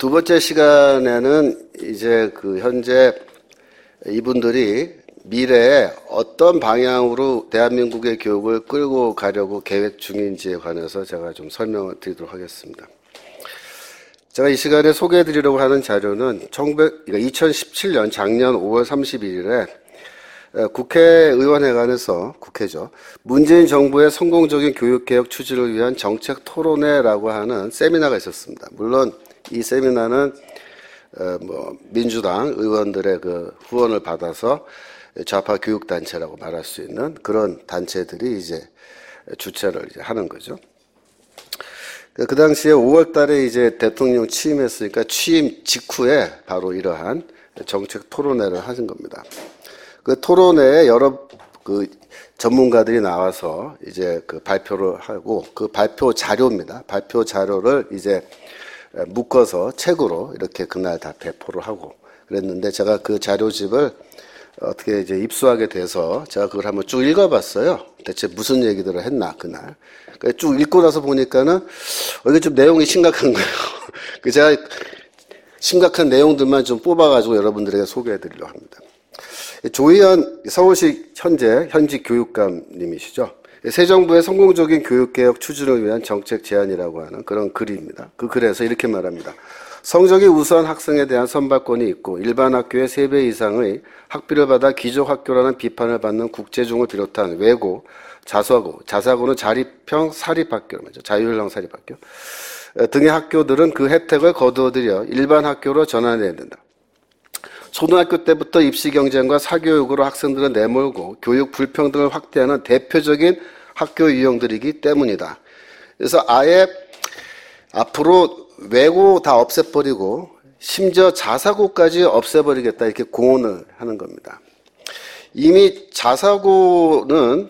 두 번째 시간에는 이제 현재 이분들이 미래에 어떤 방향으로 대한민국의 교육을 끌고 가려고 계획 중인지에 관해서 제가 좀 설명을 드리도록 하겠습니다. 제가 이 시간에 소개해 드리려고 하는 자료는 2017년 작년 5월 31일에 국회의원회관에서, 국회죠, 문재인 정부의 성공적인 교육개혁 추진을 위한 정책 토론회라고 하는 세미나가 있었습니다. 물론 이 세미나는 민주당 의원들의 후원을 받아서 좌파 교육단체라고 말할 수 있는 그런 단체들이 이제 주최를 하는 거죠. 그 당시에 5월 달에 이제 대통령 취임했으니까 취임 직후에 바로 이러한 정책 토론회를 하신 겁니다. 그 토론회에 여러 전문가들이 나와서 이제 발표를 하고 그 발표 자료입니다. 발표 자료를 이제 묶어서 책으로 이렇게 그날 다 배포를 하고 그랬는데 제가 그 자료집을 어떻게 이제 입수하게 돼서 제가 그걸 한번 쭉 읽어봤어요. 대체 무슨 얘기들을 했나, 그날. 쭉 읽고 나서 보니까는, 이게 좀 내용이 심각한 거예요. 제가 심각한 내용들만 좀 뽑아가지고 여러분들에게 소개해드리려고 합니다. 조희연 서울시 현직 교육감님이시죠. 새 정부의 성공적인 교육개혁 추진을 위한 정책 제안이라고 하는 그런 글입니다. 그 글에서 이렇게 말합니다. 성적이 우수한 학생에 대한 선발권이 있고 일반 학교의 3배 이상의 학비를 받아 기족학교라는 비판을 받는 국제중을 비롯한 외고, 자사고는 자립형 사립학교, 자율형 사립학교 등의 학교들은 그 혜택을 거두어들여 일반 학교로 전환해야 된다. 초등학교 때부터 입시 경쟁과 사교육으로 학생들을 내몰고 교육 불평등을 확대하는 대표적인 학교 유형들이기 때문이다. 그래서 아예 앞으로 외고 다 없애버리고 심지어 자사고까지 없애버리겠다 이렇게 공언을 하는 겁니다. 이미 자사고는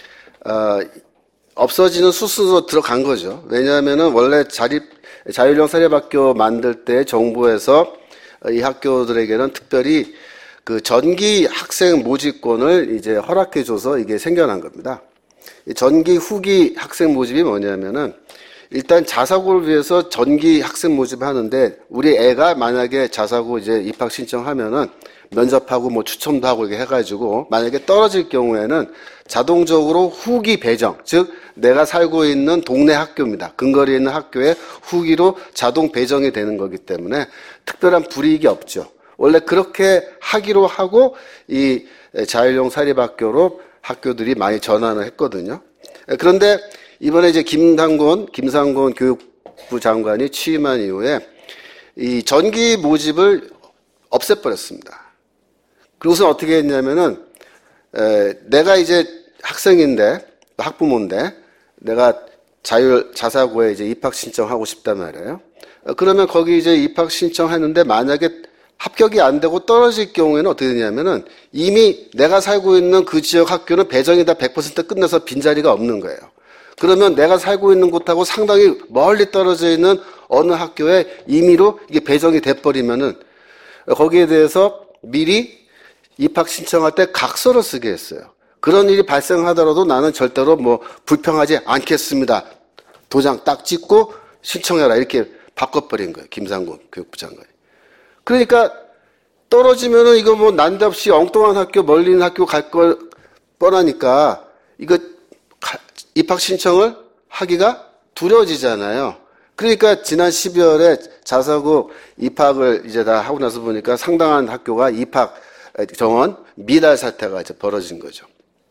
없어지는 수순으로 들어간 거죠. 왜냐하면은 원래 자율형 사립학교 만들 때 정부에서 이 학교들에게는 특별히 전기 학생 모집권을 이제 허락해줘서 이게 생겨난 겁니다. 전기 후기 학생 모집이 뭐냐면은 일단 자사고를 위해서 전기 학생 모집을 하는데 우리 애가 만약에 자사고 이제 입학 신청하면은 면접하고 추첨도 하고 이렇게 해가지고 만약에 떨어질 경우에는 자동적으로 후기 배정, 즉 내가 살고 있는 동네 학교입니다. 근거리에 있는 학교에 후기로 자동 배정이 되는 거기 때문에 특별한 불이익이 없죠. 원래 그렇게 하기로 하고 이 자율형 사립학교로 학교들이 많이 전환을 했거든요. 그런데 이번에 이제 김상곤 교육부 장관이 취임한 이후에 이 전기 모집을 없애버렸습니다. 그리고서 어떻게 했냐면은, 내가 이제 학생인데, 학부모인데, 내가 자사고에 이제 입학 신청하고 싶단 말이에요. 그러면 거기 이제 입학 신청했는데 만약에 합격이 안 되고 떨어질 경우에는 어떻게 되냐면은 이미 내가 살고 있는 그 지역 학교는 배정이 다 100% 끝나서 빈자리가 없는 거예요. 그러면 내가 살고 있는 곳하고 상당히 멀리 떨어져 있는 어느 학교에 임의로 이게 배정이 돼버리면은 거기에 대해서 미리 입학 신청할 때 각서를 쓰게 했어요. 그런 일이 발생하더라도 나는 절대로 불평하지 않겠습니다. 도장 딱 찍고 신청해라 이렇게 바꿔버린 거예요. 김상곤 교육부 장관이. 그러니까 떨어지면은 이거 난데없이 엉뚱한 학교, 멀리 있는 학교 갈 걸 뻔하니까 이거 입학 신청을 하기가 두려워지잖아요. 그러니까 지난 12월에 자사고 입학을 이제 다 하고 나서 보니까 상당한 학교가 입학 정원 미달 사태가 이제 벌어진 거죠.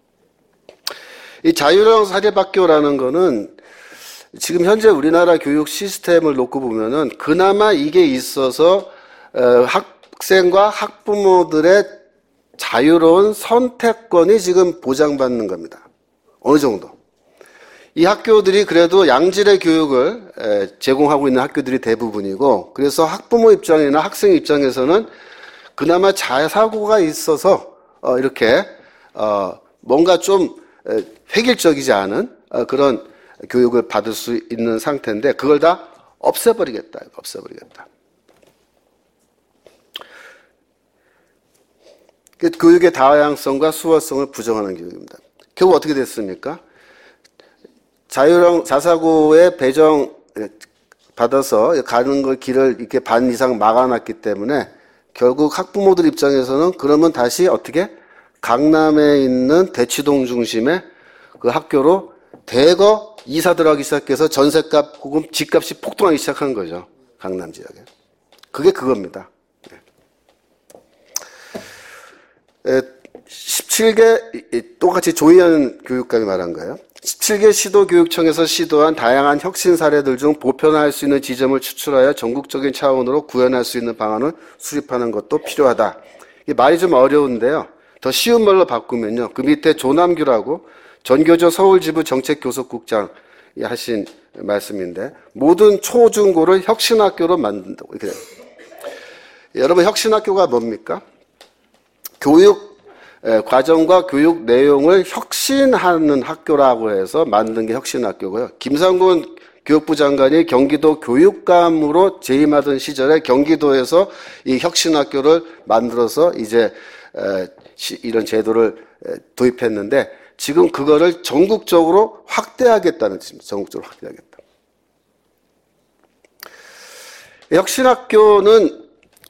이 자율형 사립학교라는 거는 지금 현재 우리나라 교육 시스템을 놓고 보면은 그나마 이게 있어서 학생과 학부모들의 자유로운 선택권이 지금 보장받는 겁니다. 어느 정도. 이 학교들이 그래도 양질의 교육을 제공하고 있는 학교들이 대부분이고 그래서 학부모 입장이나 학생 입장에서는 그나마 자사고가 있어서 이렇게 뭔가 좀 획일적이지 않은 그런 교육을 받을 수 있는 상태인데 그걸 다 없애버리겠다. 교육의 다양성과 수월성을 부정하는 교육입니다. 결국 어떻게 됐습니까? 자율형 자사고의 배정 받아서 가는 그 길을 이렇게 반 이상 막아놨기 때문에 결국 학부모들 입장에서는 그러면 다시 어떻게 강남에 있는 대치동 중심의 그 학교로 대거 이사 들어가기 시작해서 전셋값 혹은 집값이 폭등하기 시작한 거죠. 강남 지역에. 그게 그겁니다. 17개, 똑같이 조희연 교육감이 말한 거예요. 17개 시도교육청에서 시도한 다양한 혁신 사례들 중 보편화할 수 있는 지점을 추출하여 전국적인 차원으로 구현할 수 있는 방안을 수립하는 것도 필요하다. 이 말이 좀 어려운데요. 더 쉬운 말로 바꾸면요. 그 밑에 조남규라고 전교조 서울지부 정책교섭국장이 하신 말씀인데 모든 초중고를 혁신학교로 만든다고 이렇게 돼요. 여러분 혁신학교가 뭡니까? 교육 과정과 교육 내용을 혁신하는 학교라고 해서 만든 게 혁신학교고요. 김상곤 교육부 장관이 경기도 교육감으로 재임하던 시절에 경기도에서 이 혁신학교를 만들어서 이제 이런 제도를 도입했는데 지금 그거를 전국적으로 확대하겠다는 뜻입니다. 전국적으로 확대하겠다. 혁신학교는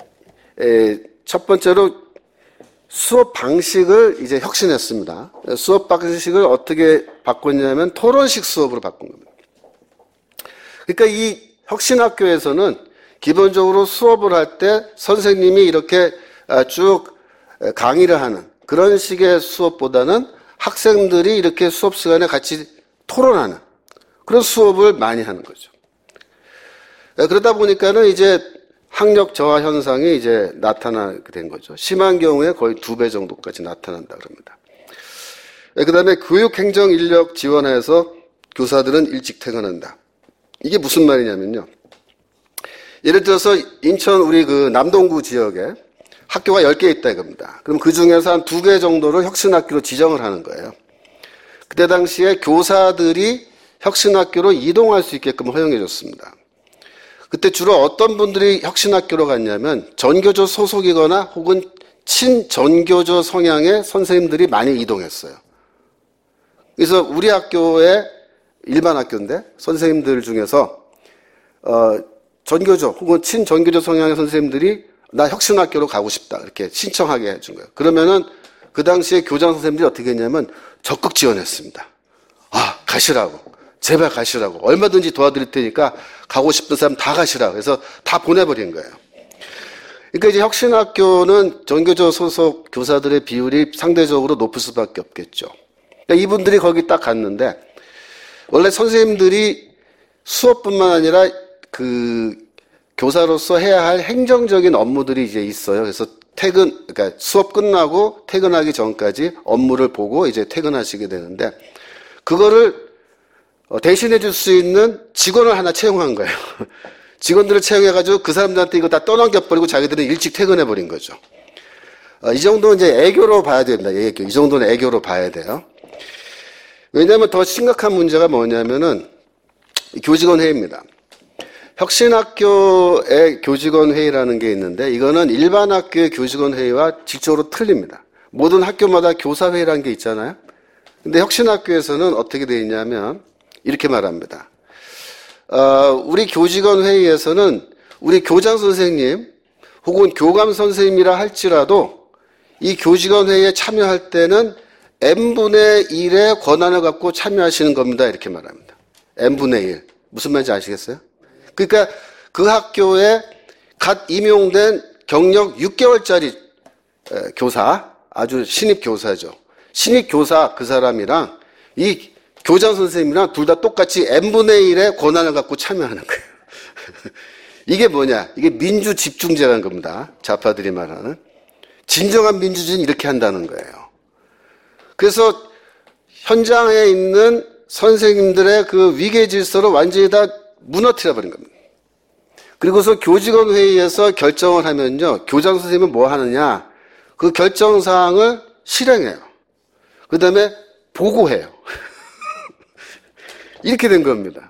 첫 번째로 수업 방식을 이제 혁신했습니다. 수업 방식을 어떻게 바꿨냐면 토론식 수업으로 바꾼 겁니다. 그러니까 이 혁신학교에서는 기본적으로 수업을 할 때 선생님이 이렇게 쭉 강의를 하는 그런 식의 수업보다는 학생들이 이렇게 수업 시간에 같이 토론하는 그런 수업을 많이 하는 거죠. 그러다 보니까는 이제 학력 저하 현상이 이제 나타나게 된 거죠. 심한 경우에 거의 2배 정도까지 나타난다 그럽니다. 그 다음에 교육행정 인력 지원해서 교사들은 일찍 퇴근한다. 이게 무슨 말이냐면요. 예를 들어서 인천 우리 그 남동구 지역에 학교가 10개 있다 이겁니다. 그럼 그 중에서 한 2개 정도를 혁신학교로 지정을 하는 거예요. 그때 당시에 교사들이 혁신학교로 이동할 수 있게끔 허용해 줬습니다. 그때 주로 어떤 분들이 혁신학교로 갔냐면 전교조 소속이거나 혹은 친전교조 성향의 선생님들이 많이 이동했어요. 그래서 우리 학교의 일반 학교인데 선생님들 중에서 전교조 혹은 친전교조 성향의 선생님들이 나 혁신학교로 가고 싶다 이렇게 신청하게 해준 거예요. 그러면은 그 당시에 교장 선생님들이 어떻게 했냐면 적극 지원했습니다. 가시라고. 제발 가시라고. 얼마든지 도와드릴 테니까 가고 싶은 사람 다 가시라고. 그래서 다 보내버린 거예요. 그러니까 이제 혁신학교는 전교조 소속 교사들의 비율이 상대적으로 높을 수밖에 없겠죠. 그러니까 이분들이 거기 딱 갔는데 원래 선생님들이 수업뿐만 아니라 그 교사로서 해야 할 행정적인 업무들이 이제 있어요. 그래서 그러니까 수업 끝나고 퇴근하기 전까지 업무를 보고 이제 퇴근하시게 되는데 그거를 대신해 줄 수 있는 직원을 하나 채용한 거예요. 직원들을 채용해가지고 그 사람들한테 이거 다 떠넘겨버리고 자기들은 일찍 퇴근해버린 거죠. 이 정도는 이제 애교로 봐야 됩니다. 애교. 이 정도는 애교로 봐야 돼요. 왜냐하면 더 심각한 문제가 뭐냐면은 교직원 회의입니다. 혁신학교의 교직원 회의라는 게 있는데 이거는 일반 학교의 교직원 회의와 질적으로 틀립니다. 모든 학교마다 교사 회의라는 게 있잖아요. 근데 혁신학교에서는 어떻게 되어 있냐면 이렇게 말합니다. 우리 교직원 회의에서는 우리 교장 선생님 혹은 교감 선생님이라 할지라도 이 교직원 회의에 참여할 때는 n분의 1의 권한을 갖고 참여하시는 겁니다. 이렇게 말합니다. n분의 1. 무슨 말인지 아시겠어요? 그러니까 그 학교에 갓 임용된 경력 6개월짜리 교사, 아주 신입 교사죠. 신입 교사 그 사람이랑 이 교장 선생님이랑 둘 다 똑같이 n분의 1의 권한을 갖고 참여하는 거예요. 이게 뭐냐? 이게 민주 집중제라는 겁니다. 좌파들이 말하는. 진정한 민주주의는 이렇게 한다는 거예요. 그래서 현장에 있는 선생님들의 그 위계 질서를 완전히 다 무너뜨려 버린 겁니다. 그리고서 교직원 회의에서 결정을 하면요. 교장 선생님은 뭐 하느냐? 그 결정 사항을 실행해요. 그 다음에 보고해요. 이렇게 된 겁니다.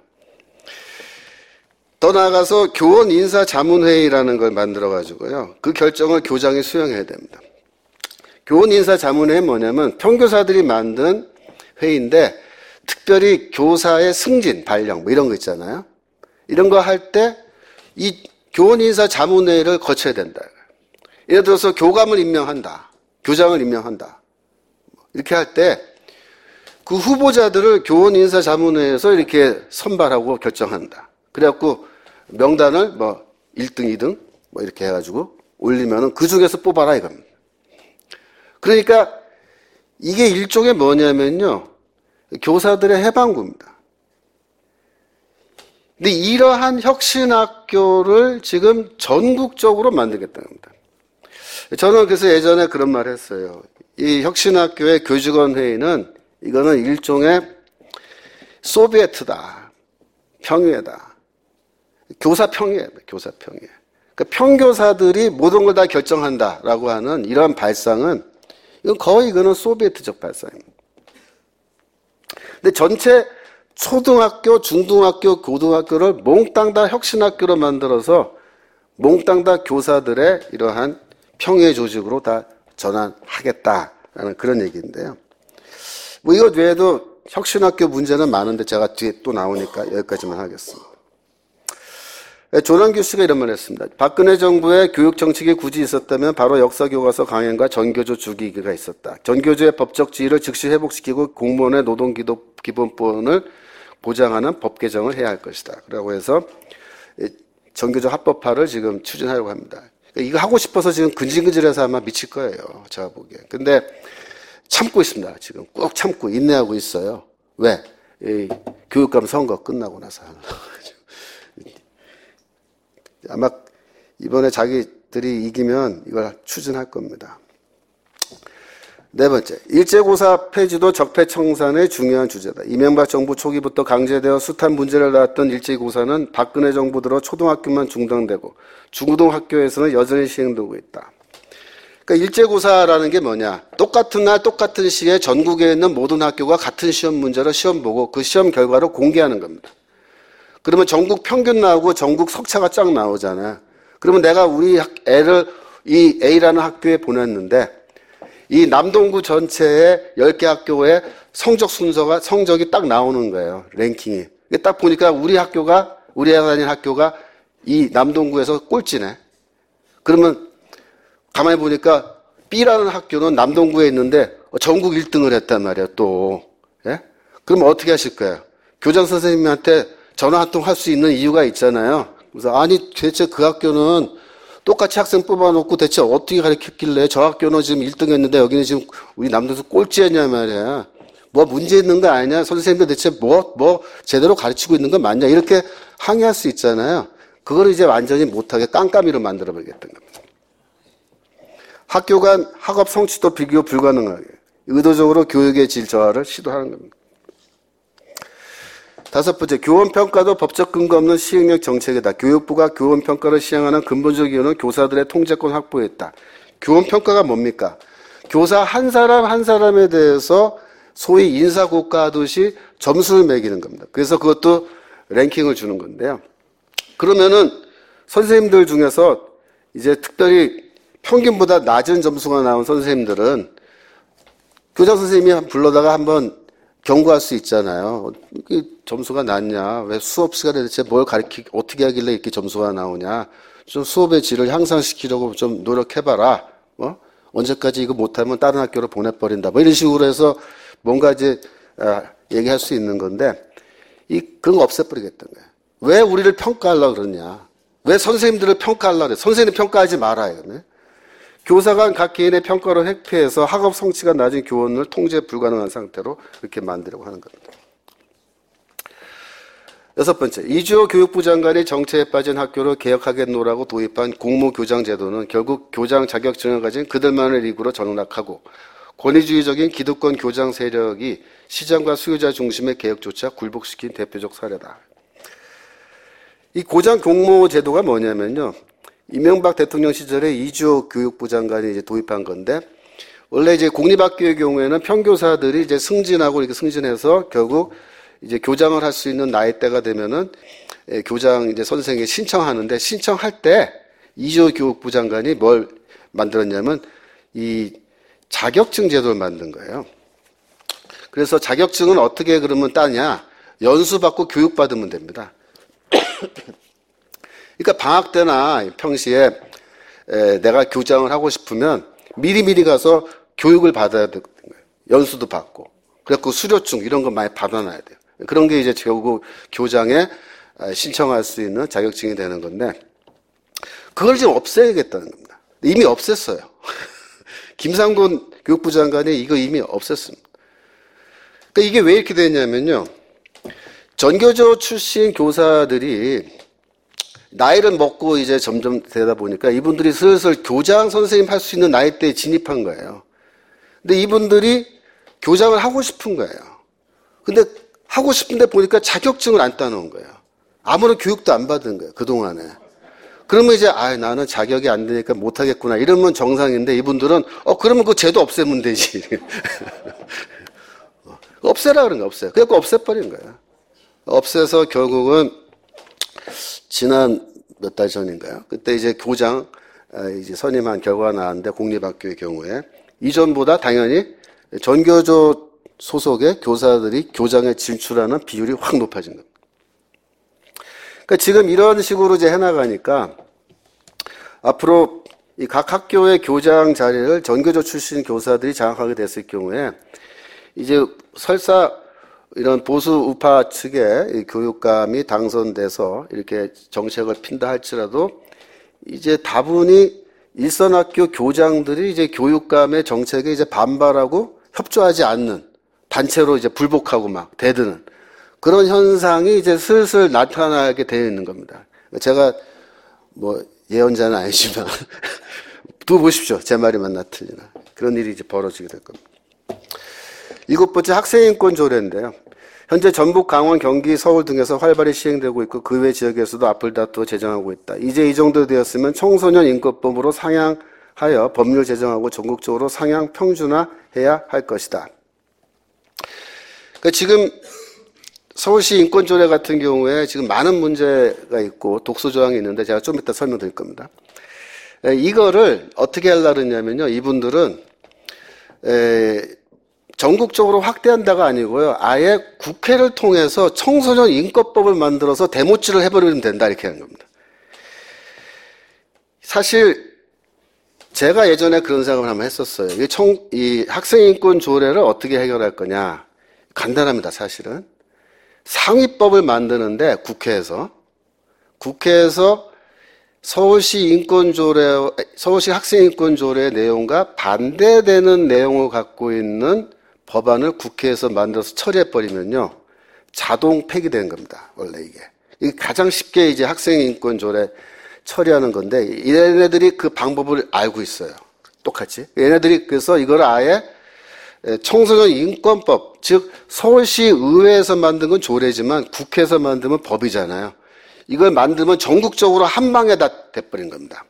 더 나아가서 교원 인사 자문회의라는 걸 만들어가지고요. 그 결정을 교장이 수행해야 됩니다. 교원 인사 자문회의는 뭐냐면 평교사들이 만든 회의인데 특별히 교사의 승진, 발령 뭐 이런 거 있잖아요. 이런 거 할 때 이 교원인사 자문회의를 거쳐야 된다. 예를 들어서 교감을 임명한다. 교장을 임명한다. 이렇게 할 때 그 후보자들을 교원인사 자문회에서 이렇게 선발하고 결정한다. 그래갖고 명단을 뭐 1등, 2등 뭐 이렇게 해가지고 올리면은 그 중에서 뽑아라 이겁니다. 그러니까 이게 일종의 뭐냐면요. 교사들의 해방구입니다. 근데 이러한 혁신학교를 지금 전국적으로 만들겠다는 겁니다. 저는 그래서 예전에 그런 말 했어요. 이 혁신학교의 교직원 회의는 이거는 일종의 소비에트다. 평의회다. 교사평의회다. 교사평의회. 그러니까 평교사들이 모든 걸 다 결정한다라고 하는 이러한 발상은 이건 거의 이거는 소비에트적 발상입니다. 근데 전체 초등학교, 중등학교, 고등학교를 몽땅 다 혁신학교로 만들어서 몽땅 다 교사들의 이러한 평의회 조직으로 다 전환하겠다라는 그런 얘기인데요. 뭐 이것 외에도 혁신학교 문제는 많은데 제가 뒤에 또 나오니까 여기까지만 하겠습니다. 조남규 씨가 이런 말을 했습니다. 박근혜 정부의 교육 정책이 굳이 있었다면 바로 역사교과서 강행과 전교조 주기가 있었다. 전교조의 법적 지위를 즉시 회복시키고 공무원의 노동기본권을 보장하는 법 개정을 해야 할 것이다. 그라고 해서 전교조 합법화를 지금 추진하려고 합니다. 이거 하고 싶어서 지금 근질근질해서 아마 미칠 거예요. 제가 보기에. 근데 참고 있습니다. 지금 꾹 참고 인내하고 있어요. 왜? 이 교육감 선거 끝나고 나서. 아마 이번에 자기들이 이기면 이걸 추진할 겁니다. 네 번째, 일제고사 폐지도 적폐청산의 중요한 주제다. 이명박 정부 초기부터 강제되어 숱한 문제를 낳았던 일제고사는 박근혜 정부 들어 초등학교만 중단되고 중고등학교에서는 여전히 시행되고 있다. 그러니까 일제고사라는 게 뭐냐? 똑같은 날 똑같은 시에 전국에 있는 모든 학교가 같은 시험 문제로 시험 보고 그 시험 결과를 공개하는 겁니다. 그러면 전국 평균 나오고 전국 석차가 쫙 나오잖아요. 그러면 내가 우리 애를 이 A라는 학교에 보냈는데 이 남동구 전체의 10개 학교의 성적 순서가, 성적이 딱 나오는 거예요. 랭킹이. 딱 보니까 우리 학교가, 우리 애가 다니는 학교가 이 남동구에서 꼴찌네. 그러면 가만히 보니까 B라는 학교는 남동구에 있는데 전국 1등을 했단 말이에요, 또. 예? 그러면 어떻게 하실 거예요? 교장 선생님한테 전화 한 통 할 수 있는 이유가 있잖아요. 그래서 아니, 대체 그 학교는 똑같이 학생 뽑아놓고 대체 어떻게 가르쳤길래 저 학교는 지금 1등 했는데 여기는 지금 우리 남동에서 꼴찌했냐 말이야. 뭐 문제 있는 거 아니냐? 선생님들 대체 뭐 제대로 가르치고 있는 거 맞냐? 이렇게 항의할 수 있잖아요. 그걸 이제 완전히 못하게 깜깜이로 만들어버리겠다는 겁니다. 학교 간 학업 성취도 비교 불가능하게 의도적으로 교육의 질 저하를 시도하는 겁니다. 다섯 번째, 교원평가도 법적 근거 없는 시행령 정책이다. 교육부가 교원평가를 시행하는 근본적 이유는 교사들의 통제권 확보에 있다. 교원평가가 뭡니까? 교사 한 사람 한 사람에 대해서 소위 인사고과하듯이 점수를 매기는 겁니다. 그래서 그것도 랭킹을 주는 건데요. 그러면은 선생님들 중에서 이제 특별히 평균보다 낮은 점수가 나온 선생님들은 교장 선생님이 불러다가 한번 경고할 수 있잖아요. 이게 점수가 낮냐? 왜 수업 시간에 대체 뭘 어떻게 하길래 이렇게 점수가 나오냐? 좀 수업의 질을 향상시키려고 좀 노력해봐라. 언제까지 이거 못하면 다른 학교로 보내버린다. 뭐 이런 식으로 해서 뭔가 이제, 얘기할 수 있는 건데, 그런 거 없애버리겠다는 거예요. 왜 우리를 평가하려고 그러냐? 왜 선생님들을 평가하려고 그래? 선생님 평가하지 말아요. 네? 교사가 각 개인의 평가로 회피해서 학업 성취가 낮은 교원을 통제 불가능한 상태로 이렇게 만들려고 하는 겁니다. 여섯 번째, 이주호 교육부 장관이 정체에 빠진 학교를 개혁하겠노라고 도입한 공무교장 제도는 결국 교장 자격증을 가진 그들만의 리그로 전락하고 권위주의적인 기득권 교장 세력이 시장과 수요자 중심의 개혁조차 굴복시킨 대표적 사례다. 이 고장 공모 제도가 뭐냐면요. 이명박 대통령 시절에 이주호 교육부 장관이 이제 도입한 건데, 원래 이제 공립학교의 경우에는 평교사들이 이제 승진하고 이렇게 승진해서 결국 이제 교장을 할 수 있는 나이대가 되면은 교장 이제 선생이 신청하는데, 신청할 때 이주호 교육부 장관이 뭘 만들었냐면 이 자격증 제도를 만든 거예요. 그래서 자격증은 어떻게 그러면 따냐? 연수받고 교육받으면 됩니다. 그러니까 방학 때나 평시에 내가 교장을 하고 싶으면 미리미리 가서 교육을 받아야 되는 거예요. 연수도 받고. 그래갖고 수료증 이런 거 많이 받아놔야 돼요. 그런 게 이제 결국 교장에 신청할 수 있는 자격증이 되는 건데, 그걸 지금 없애야겠다는 겁니다. 이미 없앴어요. 김상곤 교육부 장관이 이거 이미 없앴습니다. 그러니까 이게 왜 이렇게 됐냐면요. 전교조 출신 교사들이 나이를 먹고 이제 점점 되다 보니까 이분들이 슬슬 교장 선생님 할 수 있는 나이대에 진입한 거예요. 근데 이분들이 교장을 하고 싶은 거예요. 근데 하고 싶은데 보니까 자격증을 안 따놓은 거예요. 아무런 교육도 안 받은 거예요, 그동안에. 그러면 이제, 나는 자격이 안 되니까 못하겠구나. 이러면 정상인데 이분들은, 그러면 그 제도 없애면 되지. 없애라 그런 거야, 없애. 그래갖고 없애버린 거예요. 없애서 결국은 지난 몇 달 전인가요? 그때 이제 교장, 이제 선임한 결과가 나왔는데 공립학교의 경우에 이전보다 당연히 전교조 소속의 교사들이 교장에 진출하는 비율이 확 높아진 겁니다. 그러니까 지금 이런 식으로 이제 해나가니까 앞으로 이 각 학교의 교장 자리를 전교조 출신 교사들이 장악하게 됐을 경우에 이제 설사 이런 보수 우파 측의 교육감이 당선돼서 이렇게 정책을 핀다 할지라도 이제 다분히 일선학교 교장들이 이제 교육감의 정책에 이제 반발하고 협조하지 않는 단체로 이제 불복하고 막 대드는 그런 현상이 이제 슬슬 나타나게 되어 있는 겁니다. 제가 뭐 예언자는 아니지만 두고 보십시오. 제 말이 맞나 틀리나. 그런 일이 이제 벌어지게 될 겁니다. 7번째 학생인권 조례인데요. 현재 전북, 강원, 경기, 서울 등에서 활발히 시행되고 있고 그 외 지역에서도 앞을 다투어 제정하고 있다. 이제 이 정도 되었으면 청소년 인권법으로 상향하여 법률 제정하고 전국적으로 상향 평준화해야 할 것이다. 그러니까 지금 서울시 인권조례 같은 경우에 지금 많은 문제가 있고 독소 조항이 있는데 제가 좀 이따 설명드릴 겁니다. 이거를 어떻게 하려고 했냐면요. 이분들은 전국적으로 확대한다가 아니고요. 아예 국회를 통해서 청소년 인권법을 만들어서 데모치를 해버리면 된다 이렇게 하는 겁니다. 사실 제가 예전에 그런 생각을 한번 했었어요. 이 학생인권 조례를 어떻게 해결할 거냐. 간단합니다. 사실은. 상위법을 만드는데 국회에서 서울시 학생인권조례의 내용과 반대되는 내용을 갖고 있는 법안을 국회에서 만들어서 처리해버리면요. 자동 폐기되는 겁니다. 원래 이게 가장 쉽게 이제 학생인권조례 처리하는 건데 얘네들이 그 방법을 알고 있어요. 똑같이. 얘네들이 그래서 이걸 아예 청소년 인권법, 즉 서울시 의회에서 만든 건 조례지만 국회에서 만들면 법이잖아요. 이걸 만들면 전국적으로 한 방에 다 돼버린 겁니다.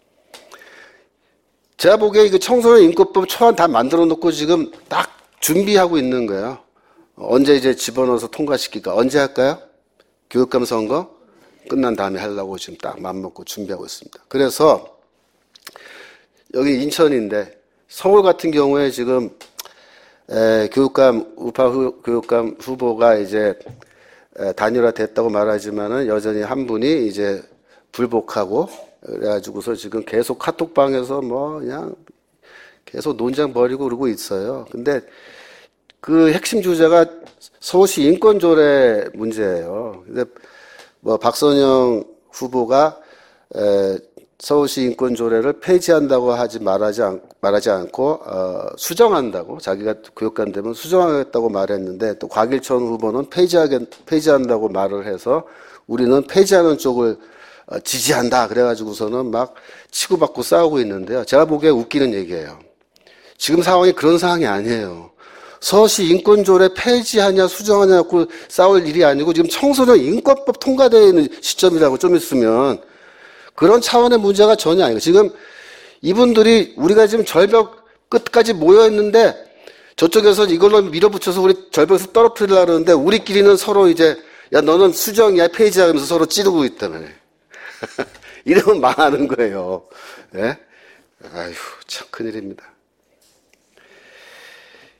제가 보기에 이거 청소년 인권법 초안 다 만들어 놓고 지금 딱 준비하고 있는 거예요. 언제 이제 집어넣어서 통과시킬까? 언제 할까요? 교육감 선거 끝난 다음에 하려고 지금 딱 맘먹고 준비하고 있습니다. 그래서 여기 인천인데 서울 같은 경우에 지금 우파 교육감 후보가 이제 단일화됐다고 말하지만은 여전히 한 분이 이제 불복하고 그래가지고서 지금 계속 카톡방에서 뭐 그냥 계속 논쟁 벌이고 그러고 있어요. 근데 그 핵심 주제가 서울시 인권조례 문제예요. 근데 뭐 박선영 후보가 서울시 인권조례를 폐지한다고 말하지 않고 수정한다고 자기가 교육감 되면 수정하겠다고 말했는데 또 곽일천 후보는 폐지한다고 말을 해서 우리는 폐지하는 쪽을 지지한다 그래가지고서는 막 치고받고 싸우고 있는데요. 제가 보기에 웃기는 얘기예요. 지금 상황이 그런 상황이 아니에요. 서울시 인권조례 폐지하냐 수정하냐 갖고 싸울 일이 아니고 지금 청소년 인권법 통과되어 있는 시점이라고 좀 있으면 그런 차원의 문제가 전혀 아니고 지금 이분들이 우리가 지금 절벽 끝까지 모여 있는데 저쪽에서 이걸로 밀어붙여서 우리 절벽에서 떨어뜨리려고 그러는데 우리끼리는 서로 이제 야 너는 수정이야 폐지야 하면서 서로 찌르고 있다며. 이러면 망하는 거예요. 네? 아휴 참 큰일입니다.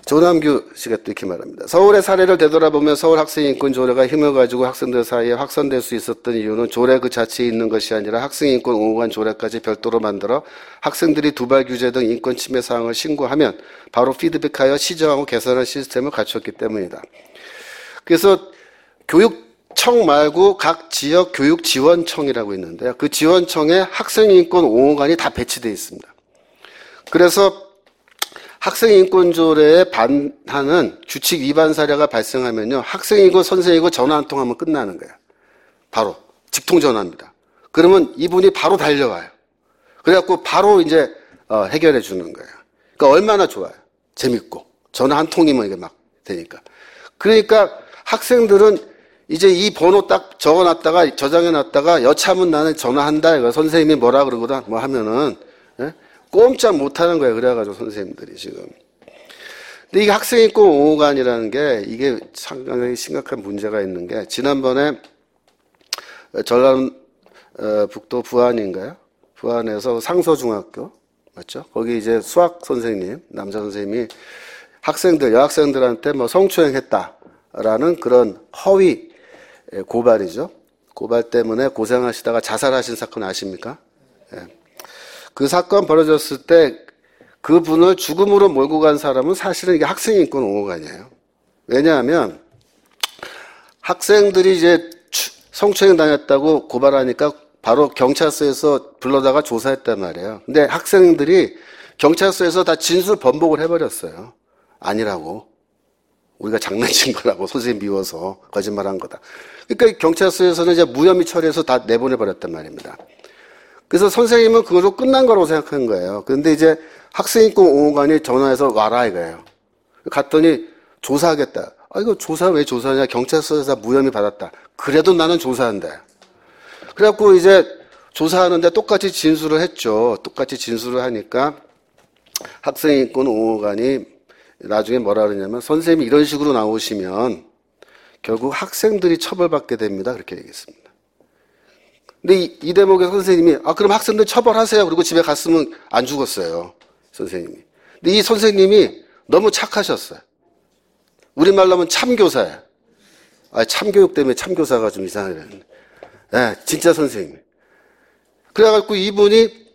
조남규 씨가 또 이렇게 말합니다. 서울의 사례를 되돌아보면 서울 학생인권조례가 힘을 가지고 학생들 사이에 확산될 수 있었던 이유는 조례 그 자체에 있는 것이 아니라 학생인권 옹호관 조례까지 별도로 만들어 학생들이 두발 규제 등 인권 침해 사항을 신고하면 바로 피드백하여 시정하고 개선한 시스템을 갖췄기 때문이다. 그래서 교육청 말고 각 지역 교육지원청이라고 있는데요. 그 지원청에 학생인권 옹호관이 다 배치되어 있습니다. 그래서 학생인권조례에 반하는 규칙 위반 사례가 발생하면요, 학생이고 선생이고 전화 한 통 하면 끝나는 거예요. 바로 직통 전화입니다. 그러면 이분이 바로 달려와요. 그래갖고 바로 이제 해결해 주는 거예요. 그러니까 얼마나 좋아요. 재밌고 전화 한 통이면 이게 막 되니까. 그러니까 학생들은 이제 이 번호 딱 적어놨다가 저장해놨다가 여차하면 나는 전화한다. 이거 선생님이 뭐라 그러거든 뭐 하면은. 예? 꼼짝 못하는 거예요. 그래가지고 선생님들이 지금. 근데 이게 학생인권 옹호관이라는 게 이게 상당히 심각한 문제가 있는 게 지난번에 전라북도 부안인가요? 부안에서 상서중학교 맞죠? 거기 이제 수학 선생님, 남자 선생님이 학생들, 여학생들한테 뭐 성추행했다라는 그런 허위 고발이죠. 고발 때문에 고생하시다가 자살하신 사건 아십니까? 예. 그 사건 벌어졌을 때 그분을 죽음으로 몰고 간 사람은 사실은 이게 학생인권 옹호관이에요. 왜냐하면 학생들이 이제 성추행 당했다고 고발하니까 바로 경찰서에서 불러다가 조사했단 말이에요. 근데 학생들이 경찰서에서 다 진술 번복을 해버렸어요. 아니라고. 우리가 장난친 거라고 선생님 미워서 거짓말한 거다. 그러니까 경찰서에서는 이제 무혐의 처리해서 다 내보내버렸단 말입니다. 그래서 선생님은 그걸로 끝난 거라고 생각한 거예요. 그런데 이제 학생인권 옹호관이 전화해서 와라 이거예요. 갔더니 조사하겠다. 아, 이거 조사 왜 조사하냐? 경찰서에서 무혐의 받았다. 그래도 나는 조사한대. 그래갖고 이제 조사하는데 똑같이 진술을 했죠. 똑같이 진술을 하니까 학생인권 옹호관이 나중에 뭐라 그러냐면 선생님이 이런 식으로 나오시면 결국 학생들이 처벌받게 됩니다. 그렇게 얘기했습니다. 근데 이 대목에 선생님이 그럼 학생들 처벌하세요. 그리고 집에 갔으면 안 죽었어요. 선생님이. 근데 이 선생님이 너무 착하셨어요. 우리말로 하면 참교사예요. 참교육 때문에 참교사가 좀 이상하네. 네, 진짜 선생님. 그래갖고 이분이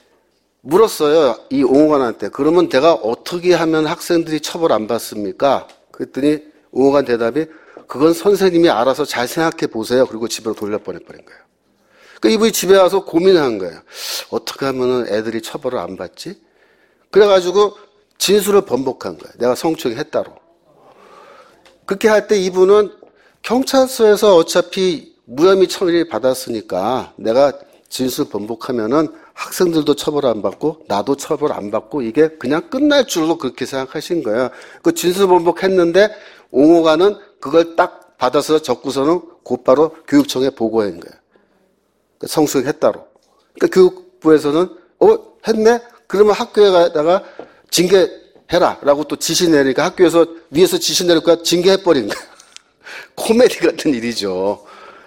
물었어요. 이 옹호관한테. 그러면 내가 어떻게 하면 학생들이 처벌 안 받습니까? 그랬더니 옹호관 대답이 그건 선생님이 알아서 잘 생각해 보세요. 그리고 집으로 돌려보내버린 거예요. 그러니까 이분이 집에 와서 고민한 거예요. 어떻게 하면 애들이 처벌을 안 받지? 그래가지고 진술을 번복한 거예요. 내가 성추행했다로. 그렇게 할 때 이분은 경찰서에서 어차피 무혐의 처리 받았으니까 내가 진술 번복하면은 학생들도 처벌 안 받고 나도 처벌 안 받고 이게 그냥 끝날 줄로 그렇게 생각하신 거예요. 그 진술 번복했는데 옹호관은 그걸 딱 받아서 적고서는 곧바로 교육청에 보고한 거예요. 성추행했다로. 그러니까 교육부에서는 했네? 그러면 학교에 가다가 징계해라 라고 또 지시 내리니까 학교에서 위에서 지시 내리니까 징계해버린 거예요. 코미디 같은 일이죠.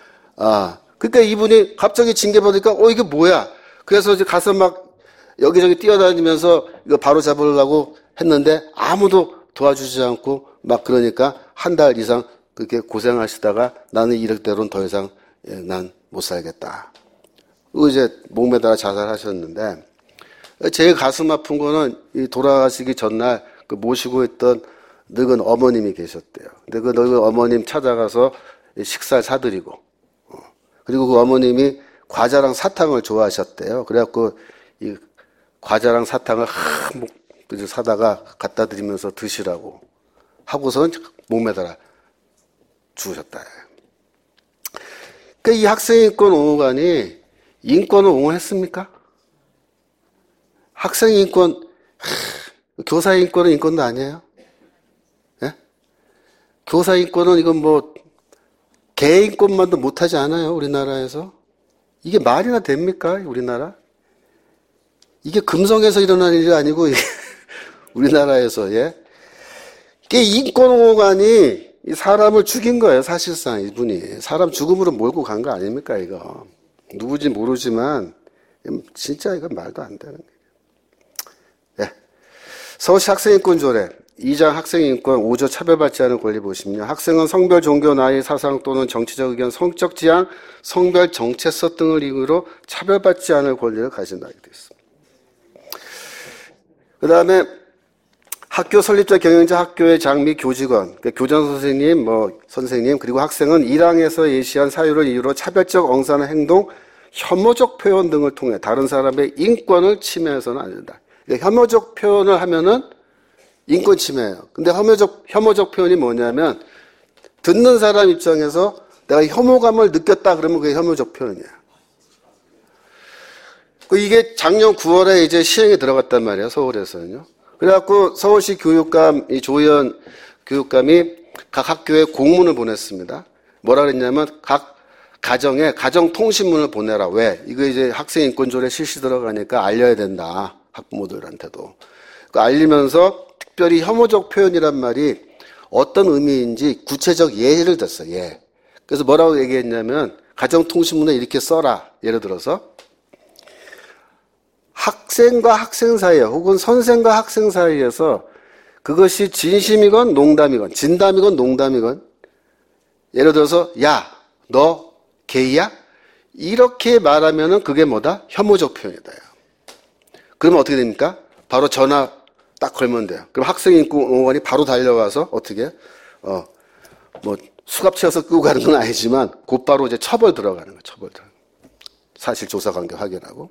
그러니까 이분이 갑자기 징계받으니까 이게 뭐야? 그래서 이제 가서 막 여기저기 뛰어다니면서 이거 바로 잡으려고 했는데 아무도 도와주지 않고 막 그러니까 한 달 이상 그렇게 고생하시다가 나는 이럴 대로는 더 이상 난 못 살겠다. 그리고 이제 목매달아 자살하셨는데 제일 가슴 아픈 거는 이 돌아가시기 전날 그 모시고 있던 늙은 어머님이 계셨대요. 근데 그 늙은 어머님 찾아가서 식사를 사드리고 그리고 그 어머님이 과자랑 사탕을 좋아하셨대요. 그래갖고 이 과자랑 사탕을 사다가 갖다 드리면서 드시라고 하고선 목매달아 죽으셨다. 그러니까 이 학생인권 옹호관이 인권을 옹호했습니까? 학생인권, 교사인권은 인권도 아니에요? 예? 교사인권은 이건 뭐 개인권만도 못하지 않아요, 우리나라에서? 이게 말이나 됩니까, 우리나라? 이게 금성에서 일어난 일이 아니고, 우리나라에서, 예? 이게 인권옹호관이 사람을 죽인 거예요, 사실상 이분이. 사람 죽음으로 몰고 간 거 아닙니까, 이거? 누구지 모르지만, 진짜 이건 말도 안 되는 거예요. 예. 서울시 학생인권조례. 2장 학생인권 5조 차별받지 않을 권리 보시면요. 학생은 성별, 종교, 나이, 사상 또는 정치적 의견, 성적 지향, 성별 정체성 등을 이유로 차별받지 않을 권리를 가진다고 되어 있습니다. 그 다음에 학교 설립자, 경영자, 학교의 장 및 교직원, 그러니까 교장 선생님, 선생님, 그리고 학생은 1항에서 예시한 사유를 이유로 차별적 엉사나 행동, 혐오적 표현 등을 통해 다른 사람의 인권을 침해해서는 안 된다. 그러니까 혐오적 표현을 하면은 인권 침해예요. 근데 혐오적 표현이 뭐냐면 듣는 사람 입장에서 내가 혐오감을 느꼈다 그러면 그게 혐오적 표현이야. 이게 작년 9월에 이제 시행에 들어갔단 말이에요. 서울에서는요. 그래갖고 서울시 교육감, 이 조희연 교육감이 각 학교에 공문을 보냈습니다. 뭐라 그랬냐면 각 가정에 가정통신문을 보내라. 왜? 이거 이제 학생인권조례 실시 들어가니까 알려야 된다. 학부모들한테도. 알리면서 특별히 혐오적 표현이란 말이 어떤 의미인지 구체적 예를 들었어요. 예. 그래서 뭐라고 얘기했냐면 가정통신문에 이렇게 써라. 예를 들어서 학생과 학생 사이에 혹은 선생과 학생 사이에서 그것이 진심이건 농담이건 진담이건 농담이건 예를 들어서 야, 너 게이야? 이렇게 말하면은 그게 뭐다? 혐오적 표현이다. 그러면 어떻게 됩니까? 바로 전화 딱 걸면 돼요. 그럼 학생인권원이 바로 달려와서 어떻게 수갑 채워서 끄고 가는 건 아니지만 곧바로 이제 처벌 들어가는 거예요. 처벌 들어가는 거예요. 사실 조사 관계 확인하고.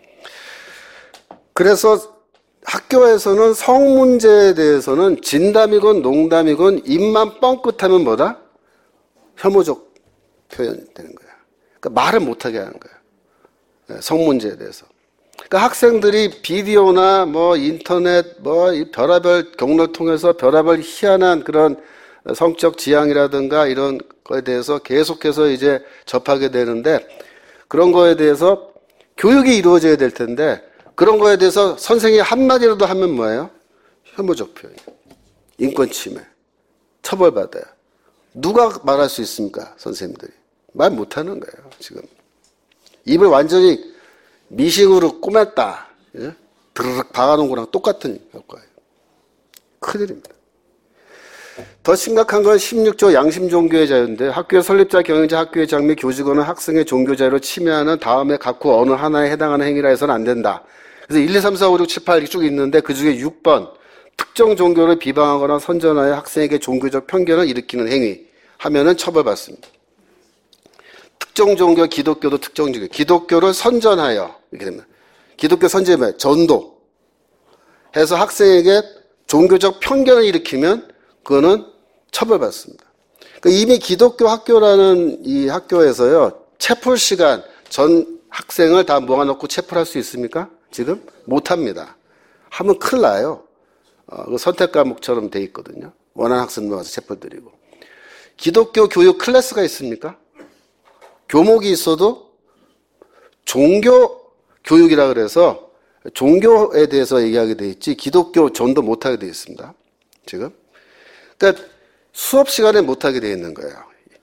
그래서 학교에서는 성 문제에 대해서는 진담이건 농담이건 입만 뻥끗하면 뭐다? 혐오적 표현이 되는 거야. 그러니까 말을 못하게 하는 거야. 성 문제에 대해서. 그러니까 학생들이 비디오나 인터넷 이 별의별 경로를 통해서 별의별 희한한 그런 성적 지향이라든가 이런 거에 대해서 계속해서 이제 접하게 되는데 그런 거에 대해서 교육이 이루어져야 될 텐데 그런 거에 대해서 선생이 한마디라도 하면 뭐예요? 혐오적 표현, 인권 침해, 처벌받아요. 누가 말할 수 있습니까? 선생님들이. 말 못하는 거예요, 지금. 입을 완전히 미싱으로 꼬맸다. 예? 드르륵 박아놓은 거랑 똑같은 효과예요. 큰일입니다. 더 심각한 건 16조 양심종교의 자유인데 학교의 설립자, 경영자, 학교의 장 및 교직원은 학생의 종교 자유를 침해하는 다음에 각후 어느 하나에 해당하는 행위라 해서는 안 된다. 그래서 1, 2, 3, 4, 5, 6, 7, 8 이렇게 쭉 있는데 그 중에 6번 특정 종교를 비방하거나 선전하여 학생에게 종교적 편견을 일으키는 행위 하면은 처벌받습니다. 특정 종교, 기독교도 특정 종교, 기독교를 선전하여 이렇게 됩니다. 기독교 선전이 뭐예요? 전도 해서 학생에게 종교적 편견을 일으키면 그거는 처벌받습니다. 그러니까 이미 기독교 학교라는 이 학교에서요 체풀 시간 전 학생을 다 모아놓고 체풀할 수 있습니까? 지금 못합니다. 하면 큰일 나요. 선택 과목처럼 돼 있거든요. 원하는 학생 모아서 체풀 드리고. 기독교 교육 클래스가 있습니까? 교목이 있어도 종교 교육이라 그래서 종교에 대해서 얘기하게 돼 있지 기독교 전도 못하게 돼 있습니다. 지금. 그러니까 수업 시간에 못하게 돼 있는 거예요.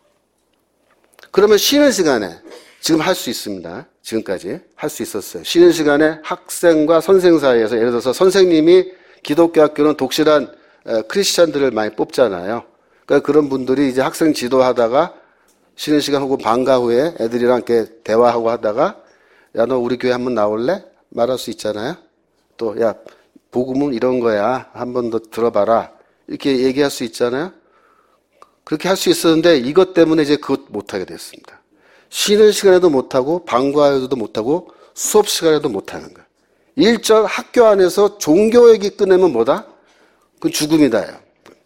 그러면 쉬는 시간에 지금 할 수 있습니다. 지금까지 할 수 있었어요. 쉬는 시간에 학생과 선생 사이에서 예를 들어서 선생님이 기독교 학교는 독실한 크리스찬들을 많이 뽑잖아요. 그러니까 그런 분들이 이제 학생 지도하다가 쉬는 시간 혹은 방과 후에 애들이랑 이렇게 대화하고 하다가 야, 너 우리 교회 한번 나올래? 말할 수 있잖아요. 또 야, 복음은 이런 거야. 한 번 더 들어봐라. 이렇게 얘기할 수 있잖아요. 그렇게 할 수 있었는데 이것 때문에 이제 그것 못하게 됐습니다. 쉬는 시간에도 못하고 방과후에도 못하고 수업 시간에도 못하는 거예요. 일절 학교 안에서 종교 얘기 꺼내면 뭐다? 그건 죽음이다요.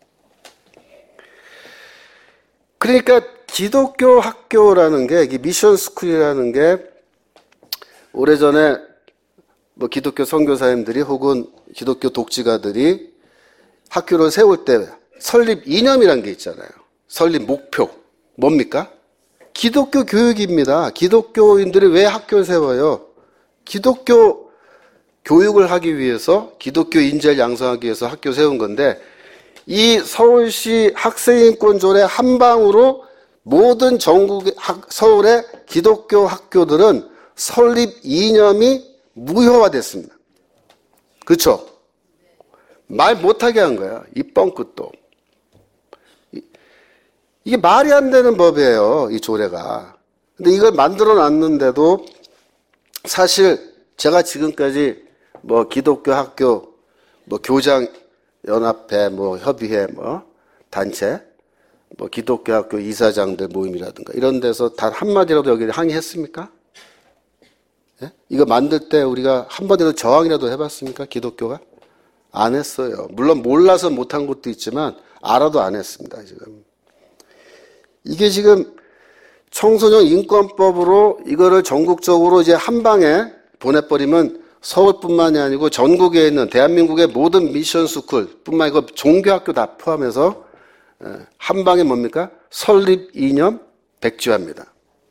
그러니까 기독교 학교라는 게 미션 스쿨이라는 게 오래전에 기독교 선교사님들이 혹은 기독교 독지가들이 학교를 세울 때 설립 이념이라는 게 있잖아요. 설립 목표. 뭡니까? 기독교 교육입니다. 기독교인들이 왜 학교를 세워요? 기독교 교육을 하기 위해서 기독교 인재를 양성하기 위해서 학교 세운 건데 이 서울시 학생인권조례 한 방으로 모든 전국 서울의 기독교 학교들은 설립 이념이 무효화됐습니다. 그렇죠? 말 못하게 한 거야. 이 뻥끗도. 이게 말이 안 되는 법이에요. 이 조례가. 근데 이걸 만들어 놨는데도 사실 제가 지금까지 뭐 기독교 학교, 뭐 교장 연합회, 뭐 협의회, 뭐 단체, 뭐 기독교 학교 이사장들 모임이라든가 이런 데서 단 한마디라도 여기 항의했습니까? 예? 이거 만들 때 우리가 한 번이라도 저항이라도 해봤습니까? 기독교가? 안 했어요. 물론 몰라서 못한 것도 있지만 알아도 안 했습니다. 지금. 이게 지금 청소년 인권법으로 이거를 전국적으로 이제 한 방에 보내버리면 서울뿐만이 아니고 전국에 있는 대한민국의 모든 미션 스쿨뿐만 아니고 종교학교 다 포함해서 한 방에 뭡니까? 설립 이념 백지화입니다.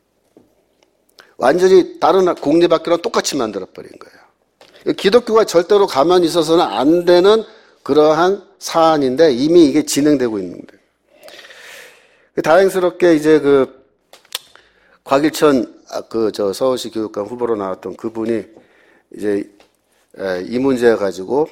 완전히 다른 공립학교랑 똑같이 만들어버린 거예요. 기독교가 절대로 가만히 있어서는 안 되는 그러한 사안인데 이미 이게 진행되고 있는데. 다행스럽게 이제 곽일천 서울시 교육감 후보로 나왔던 그분이 이제 이 문제 가지고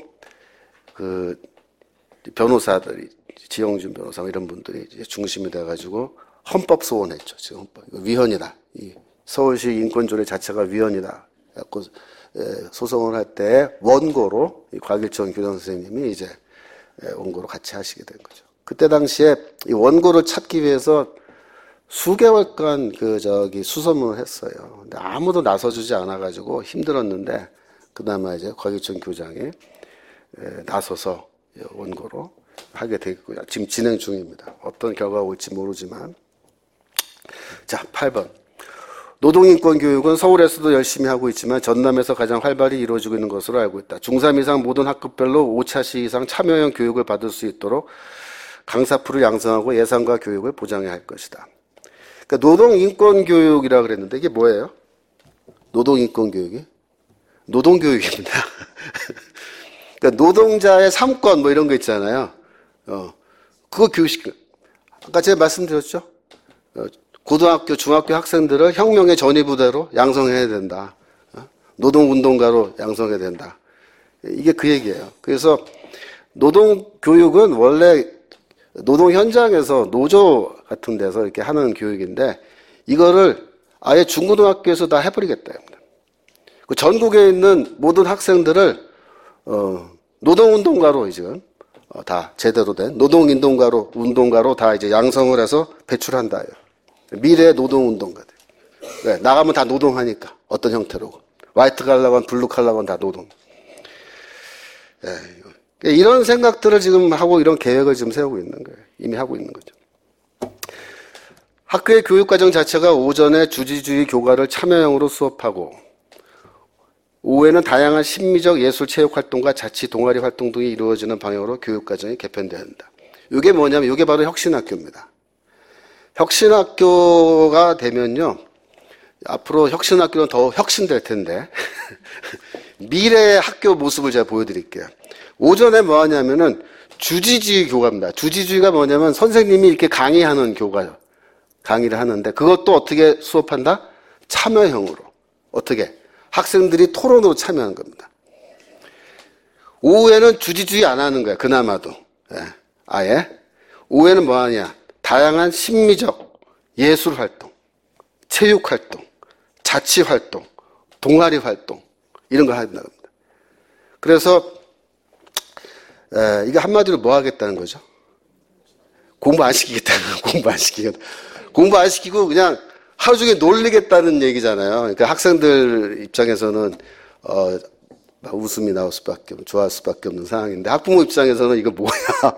변호사들이 지영준 변호사 이런 분들이 이제 중심이 돼가지고 헌법 소원했죠. 지금 헌법 위헌이다. 이 서울시 인권조례 자체가 위헌이다. 갖고 소송을 할 때 원고로 이 곽일천 교장 선생님이 이제 원고로 같이 하시게 된 거죠. 그때 당시에 이 원고를 찾기 위해서 수개월간 수소문을 했어요. 근데 아무도 나서주지 않아가지고 힘들었는데 그나마 이제 곽일천 교장이 나서서 원고로 하게 되겠고요. 지금 진행 중입니다. 어떤 결과가 올지 모르지만. 자, 8번. 노동인권 교육은 서울에서도 열심히 하고 있지만 전남에서 가장 활발히 이루어지고 있는 것으로 알고 있다. 중3 이상 모든 학급별로 5차시 이상 참여형 교육을 받을 수 있도록 강사풀을 양성하고 예산과 교육을 보장해야 할 것이다. 그러니까 노동인권교육이라고 그랬는데 이게 뭐예요? 노동인권교육이? 노동교육입니다. 그러니까 노동자의 3권 뭐 이런 거 있잖아요. 그거 교육시켜. 아까 제가 말씀드렸죠? 고등학교, 중학교 학생들을 혁명의 전위부대로 양성해야 된다. 노동운동가로 양성해야 된다. 이게 그 얘기예요. 그래서 노동교육은 원래 노동 현장에서 노조 같은 데서 이렇게 하는 교육인데 이거를 아예 중고등학교에서 다 해버리겠다. 전국에 있는 모든 학생들을 노동운동가로 지금 다 제대로 된 노동운동가로 다 이제 양성을 해서 배출한다. 미래의 노동운동가들. 네, 나가면 다 노동하니까 어떤 형태로 화이트 칼라건 블루 칼라건 다 노동. 네, 이런 생각들을 지금 하고 이런 계획을 지금 세우고 있는 거예요. 이미 하고 있는 거죠. 학교의 교육과정 자체가 오전에 주지주의 교과를 참여형으로 수업하고 오후에는 다양한 심미적 예술 체육 활동과 자치 동아리 활동 등이 이루어지는 방향으로 교육과정이 개편돼야 한다. 이게 뭐냐면 이게 바로 혁신학교입니다. 혁신학교가 되면요. 앞으로 혁신학교는 더 혁신될 텐데 미래의 학교 모습을 제가 보여드릴게요. 오전에 뭐 하냐면은 주지주의 교과입니다. 주지주의가 뭐냐면 선생님이 이렇게 강의하는 교과요. 강의를 하는데 그것도 어떻게 수업한다? 참여형으로. 어떻게? 학생들이 토론으로 참여하는 겁니다. 오후에는 주지주의 안 하는 거야. 그나마도. 예, 아예. 오후에는 뭐 하냐? 다양한 심미적 예술 활동, 체육 활동, 자치 활동, 동아리 활동 이런 거 한다는 겁니다. 그래서 이게 한마디로 뭐 하겠다는 거죠? 공부 안 시키겠다는 거예요. 공부 안 시키고 그냥 하루 종일 놀리겠다는 얘기잖아요. 그러니까 학생들 입장에서는 웃음이 나올 수밖에 없는, 좋아할 수밖에 없는 상황인데 학부모 입장에서는 이거 뭐야?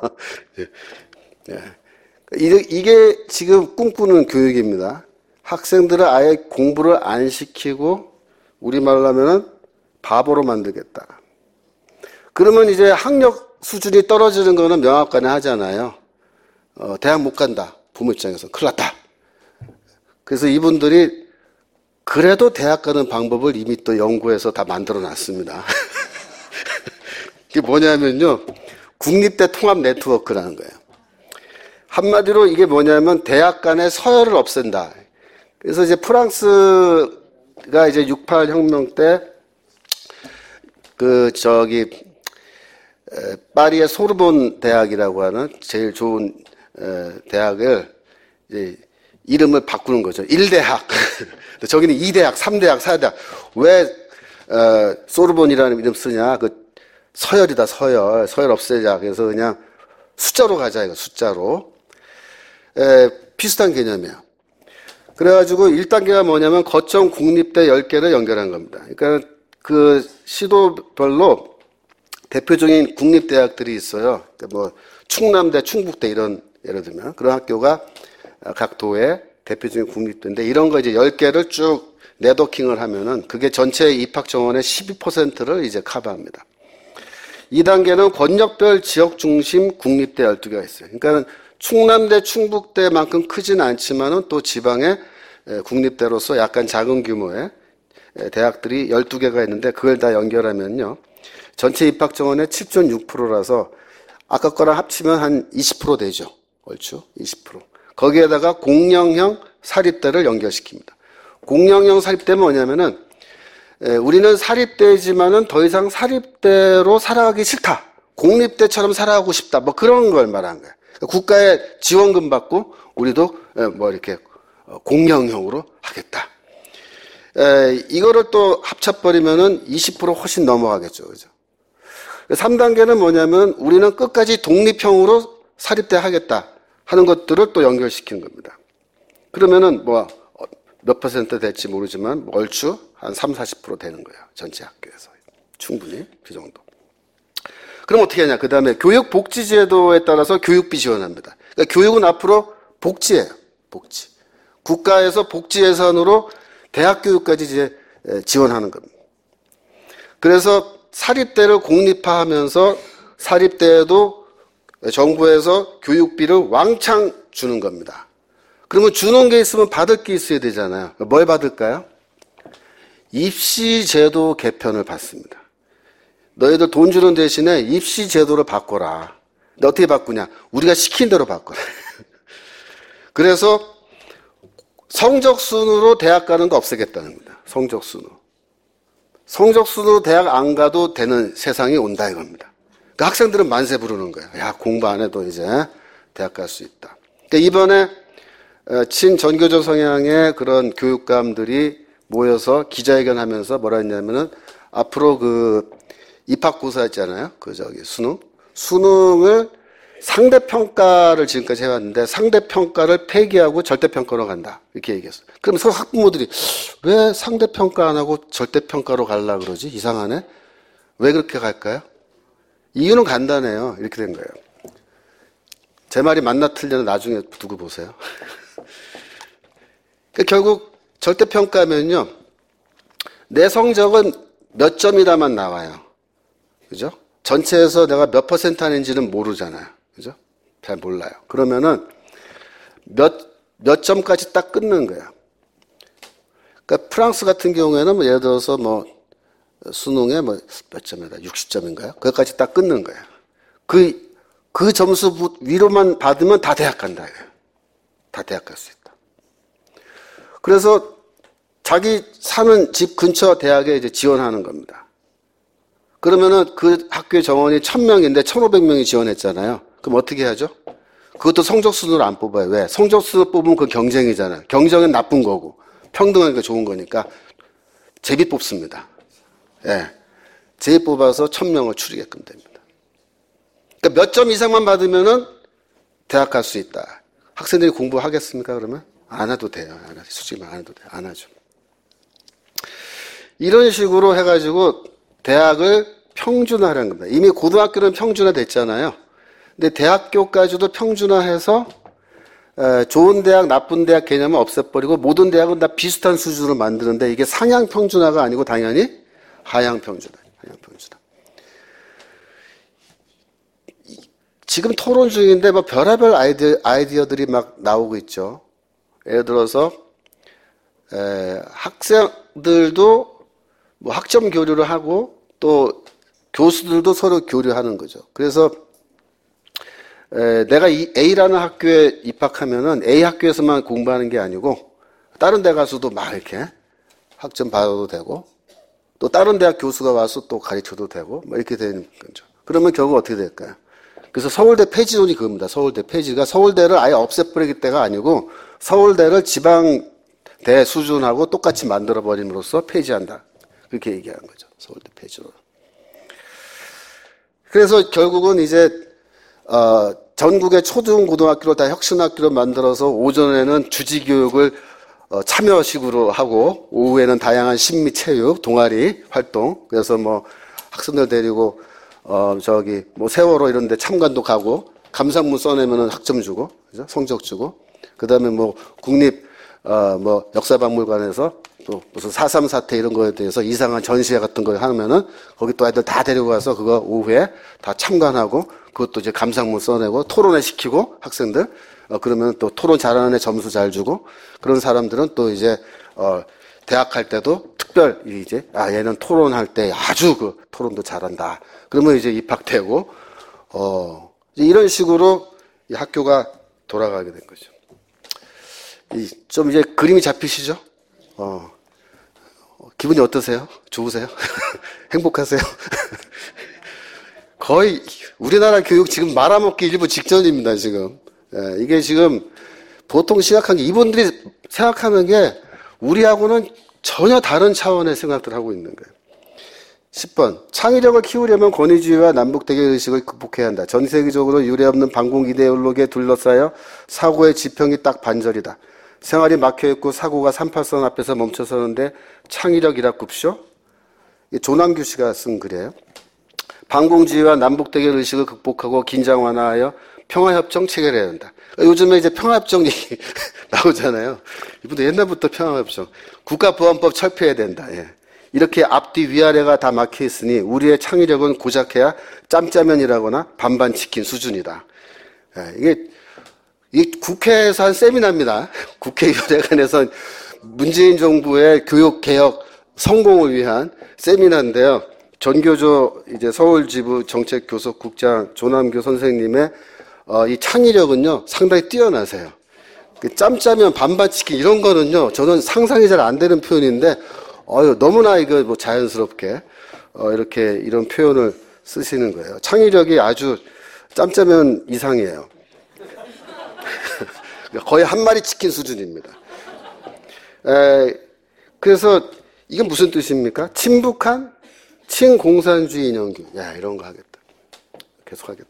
네. 이게 지금 꿈꾸는 교육입니다. 학생들을 아예 공부를 안 시키고 우리말로 하면은 바보로 만들겠다. 그러면 이제 학력 수준이 떨어지는 거는 명확하게 하잖아요. 대학 못 간다. 부모 입장에서 큰일 났다. 그래서 이분들이 그래도 대학 가는 방법을 이미 또 연구해서 다 만들어 놨습니다. 이게 뭐냐면요. 국립대 통합 네트워크라는 거예요. 한마디로 이게 뭐냐면 대학 간의 서열을 없앤다. 그래서 이제 프랑스가 이제 68 혁명 때 파리의 소르본 대학이라고 하는 제일 좋은 대학을 이제 이름을 바꾸는 거죠. 1대학. 저기는 2대학, 3대학, 4대학. 왜 소르본이라는 이름 쓰냐? 그 서열이다, 서열. 서열 없애자. 그래서 그냥 숫자로 가자, 이거 숫자로. 비슷한 개념이에요. 그래가지고 1단계가 뭐냐면 거점 국립대 10개를 연결한 겁니다. 그러니까 그 시도별로 대표적인 국립대학들이 있어요. 그러니까 뭐 충남대, 충북대 이런 예를 들면 그런 학교가 각 도에 대표적인 국립대인데 이런 거 이제 10개를 쭉 네트워킹을 하면은 그게 전체 입학 정원의 12%를 이제 커버합니다. 2단계는 권역별 지역 중심 국립대 12개가 있어요. 그러니까 충남대, 충북대만큼 크진 않지만은 또 지방의 국립대로서 약간 작은 규모의 대학들이 12개가 있는데 그걸 다 연결하면요. 전체 입학 정원의 7.6%라서 아까 거랑 합치면 한 20% 되죠. 얼추 20%. 거기에다가 공영형 사립대를 연결시킵니다. 공영형 사립대는 뭐냐면은 우리는 사립대지만은 더 이상 사립대로 살아가기 싫다. 공립대처럼 살아가고 싶다. 뭐 그런 걸 말하는 거예요. 국가의 지원금 받고 우리도 뭐 이렇게 공영형으로 하겠다. 이거를 또 합쳐버리면은 20% 훨씬 넘어가겠죠. 그죠? 3단계는 뭐냐면 우리는 끝까지 독립형으로 사립대 하겠다 하는 것들을 또 연결시키는 겁니다. 그러면은 뭐 몇 퍼센트 될지 모르지만 얼추 한 30-40% 되는 거예요. 전체 학교에서. 충분히 그 정도. 그럼 어떻게 하냐? 그 다음에 교육복지제도에 따라서 교육비 지원합니다. 그러니까 교육은 앞으로 복지예요. 복지. 국가에서 복지 예산으로 대학 교육까지 이제 지원하는 겁니다. 그래서 사립대를 공립화하면서 사립대에도 정부에서 교육비를 왕창 주는 겁니다. 그러면 주는 게 있으면 받을 게 있어야 되잖아요. 뭘 받을까요? 입시제도 개편을 받습니다. 너희들 돈 주는 대신에 입시제도를 바꿔라. 근데 어떻게 바꾸냐? 우리가 시킨 대로 바꿔라. 그래서 성적순으로 대학 가는 거 없애겠다는 겁니다. 성적순으로. 성적순으로 대학 안 가도 되는 세상이 온다 이겁니다. 그러니까 학생들은 만세 부르는 거예요. 야, 공부 안 해도 이제 대학 갈 수 있다. 그러니까 이번에 친전교조 성향의 그런 교육감들이 모여서 기자회견 하면서 뭐라 했냐면은 앞으로 그 입학고사 있잖아요. 그 수능을 상대평가를 지금까지 해왔는데 상대평가를 폐기하고 절대평가로 간다. 이렇게 얘기했어요. 그러면서 학부모들이 왜 상대평가 안 하고 절대평가로 가려고 그러지? 이상하네. 왜 그렇게 갈까요? 이유는 간단해요. 이렇게 된 거예요. 제 말이 맞나 틀려나 나중에 두고 보세요. 결국 절대평가면요. 내 성적은 몇 점이다만 나와요. 그죠? 전체에서 내가 몇 퍼센트 하는지는 모르잖아요. 그죠? 잘 몰라요. 그러면은 몇 점까지 딱 끊는 거예요. 그러니까 프랑스 같은 경우에는 뭐 예를 들어서 뭐 수능에 뭐 몇 점이다? 60점인가요? 그것까지 딱 끊는 거예요. 그 점수 위로만 받으면 다 대학 간다. 다 대학 갈 수 있다. 그래서 자기 사는 집 근처 대학에 이제 지원하는 겁니다. 그러면은 그 학교의 정원이 1000명인데 1500명이 지원했잖아요. 그럼 어떻게 하죠? 그것도 성적순으로 안 뽑아요. 왜? 성적순으로 뽑으면 그 경쟁이잖아요. 경쟁은 나쁜 거고 평등하니까 좋은 거니까 제비 뽑습니다. 예. 제비 뽑아서 1000명을 추리게끔 됩니다. 그러니까 몇 점 이상만 받으면은 대학 갈 수 있다. 학생들이 공부하겠습니까? 그러면 안 해도 돼요. 솔직히 말 안 해도 돼요. 안 하죠. 이런 식으로 해가지고 대학을 평준화하는 겁니다. 이미 고등학교는 평준화 됐잖아요. 근데 대학교까지도 평준화해서 좋은 대학, 나쁜 대학 개념을 없애버리고 모든 대학은 다 비슷한 수준으로 만드는데 이게 상향 평준화가 아니고 당연히 하향 평준화. 하향 평준화. 지금 토론 중인데 뭐 별의별 아이디어들이 막 나오고 있죠. 예를 들어서 학생들도 뭐 학점 교류를 하고 또 교수들도 서로 교류하는 거죠. 그래서 내가 이 A라는 학교에 입학하면은 A 학교에서만 공부하는 게 아니고 다른 데 가서도 막 이렇게 학점 받아도 되고 또 다른 대학 교수가 와서 또 가르쳐도 되고 뭐 이렇게 되는 거죠. 그러면 결국 어떻게 될까요? 그래서 서울대 폐지론이 그겁니다. 서울대 폐지가 서울대를 아예 없애버리기 때가 아니고 서울대를 지방대 수준하고 똑같이 만들어버림으로써 폐지한다. 그렇게 얘기하는 거죠. 서울대 폐지론. 그래서 결국은 이제 전국의 초등 고등학교를 다 혁신학교로 만들어서 오전에는 주지교육을 참여식으로 하고 오후에는 다양한 심리 체육 동아리 활동 그래서 뭐 학생들 데리고 뭐 세월호 이런 데 참관도 가고 감상문 써내면은 학점 주고 그죠? 성적 주고 그다음에 뭐 국립 뭐 역사박물관에서 또 무슨 4.3 사태 이런 거에 대해서 이상한 전시회 같은 거 하면은 거기 또 애들 다 데리고 가서 그거 오후에 다 참관하고 그것도 이제 감상문 써내고 토론회 시키고 학생들 그러면 또 토론 잘하는 애 점수 잘 주고 그런 사람들은 또 이제 대학 갈 때도 특별 이제 얘는 토론할 때 아주 그 토론도 잘한다. 그러면 이제 입학되고 이제 이런 식으로 이 학교가 돌아가게 된 거죠. 좀 이제 그림이 잡히시죠? 기분이 어떠세요? 좋으세요? 행복하세요? 거의 우리나라 교육 지금 말아먹기 일부 직전입니다, 지금. 이게 지금 보통 심각한 게 이분들이 생각하는 게 우리하고는 전혀 다른 차원의 생각들을 하고 있는 거예요. 10번. 창의력을 키우려면 권위주의와 남북대결 의식을 극복해야 한다. 전 세계적으로 유례없는 반공 이데올로기에 둘러싸여 사고의 지평이 딱 반절이다. 생활이 막혀있고 사고가 38선 앞에서 멈춰서는데 창의력이라 굽쇼? 조남규 씨가 쓴 글이에요. 반공주의와 남북대결 의식을 극복하고 긴장 완화하여 평화협정 체결해야 한다. 요즘에 이제 평화협정 얘기 나오잖아요. 이분도 옛날부터 평화협정. 국가보안법 철폐해야 된다. 예. 이렇게 앞뒤 위아래가 다 막혀 있으니 우리의 창의력은 고작해야 짬짜면이라거나 반반 치킨 수준이다. 예. 이게 국회에서 한 세미나입니다. 국회의원회관에서 문재인 정부의 교육개혁 성공을 위한 세미나인데요. 전교조 이제 서울지부 정책교섭국장 조남규 선생님의 이 창의력은요 상당히 뛰어나세요. 짬짜면 반반치킨 이런 거는요 저는 상상이 잘 안 되는 표현인데 너무나 이거 뭐 자연스럽게 이렇게 이런 표현을 쓰시는 거예요. 창의력이 아주 짬짜면 이상이에요. 거의 한 마리 치킨 수준입니다. 그래서 이건 무슨 뜻입니까? 친북한 친공산주의 인형교. 이런 거 하겠다. 계속 하겠다.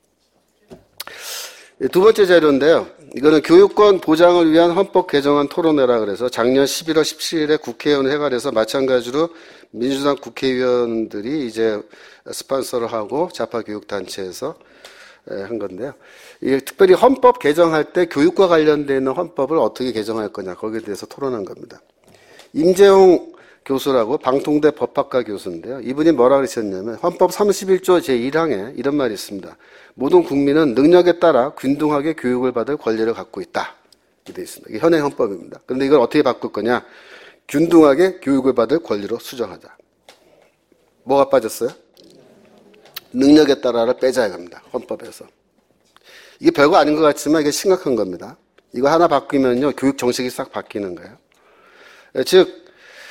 두 번째 자료인데요. 이거는 교육권 보장을 위한 헌법 개정안 토론회라 그래서 작년 11월 17일에 국회의원 회관에서 마찬가지로 민주당 국회의원들이 이제 스폰서를 하고 좌파교육단체에서 한 건데요. 이게 특별히 헌법 개정할 때 교육과 관련되어 있는 헌법을 어떻게 개정할 거냐 거기에 대해서 토론한 겁니다. 임재홍 교수라고 방통대 법학과 교수인데요. 이분이 뭐라 그러셨냐면 헌법 31조 제1항에 이런 말이 있습니다. 모든 국민은 능력에 따라 균등하게 교육을 받을 권리를 갖고 있다. 이렇게 되어 있습니다. 이게 현행 헌법입니다. 그런데 이걸 어떻게 바꿀 거냐? 균등하게 교육을 받을 권리로 수정하자. 뭐가 빠졌어요? 능력에 따라를 빼자 합니다. 헌법에서. 이게 별거 아닌 것 같지만 이게 심각한 겁니다. 이거 하나 바뀌면요. 교육 정책이 싹 바뀌는 거예요. 즉